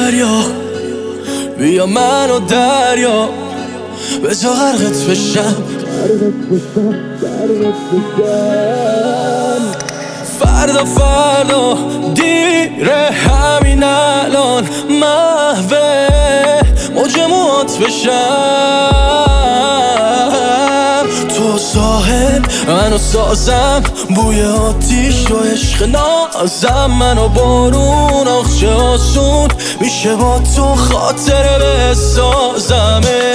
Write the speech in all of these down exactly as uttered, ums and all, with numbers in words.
دریا، بیا منو دریا بذار غرقت بشم. فردا فردا دیره همین الان محوه موج موات بشم. تو ساحل منو سازم، بوی آتیش و عشق نازم، منو بارون آخچه آسون میشه با تو خاطره بسازمه.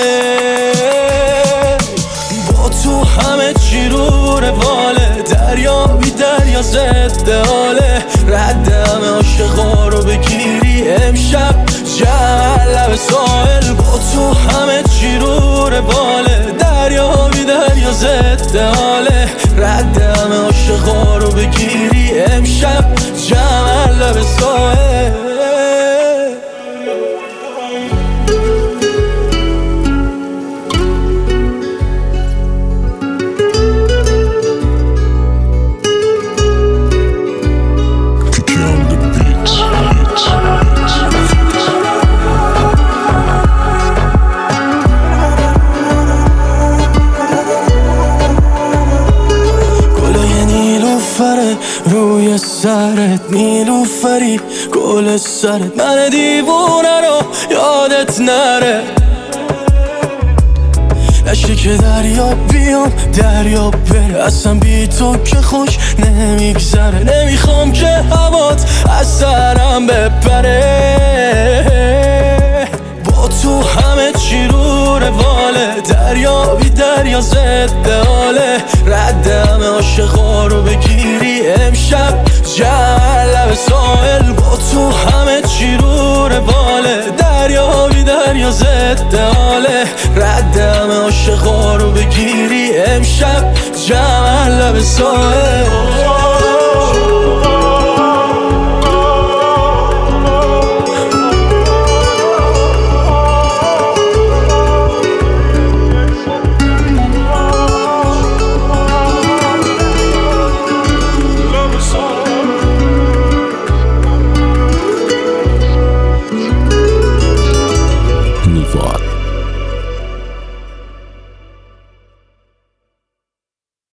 با تو همه چی رو رواله، دریا بی دریا ضد حاله، رد همه عاشقا رو بگیری امشب جمع لب ساحل. با تو همه چی رو رواله، دریا بی دریا ضد حاله، رد همه عاشقا رو بگیری امشب جمع لب ساحل. روی سرت نیلوفری گل سرت، من دیوونه رو یادت نره. نشتی که دریا بیام دریا بره، اصلا بی تو که خوش نمیگذره. نمیخوام که هوات از سرم بپره. با تو همه چی رو رواله، دریا بی دریا ضد حاله، رد همه عاشقا رو بگیری امشب جمع لب ساحل. با تو همه چی رو رواله، دریا بی دریا ضد حاله، رد همه عاشقا رو بگیری امشب جمع لب ساحل.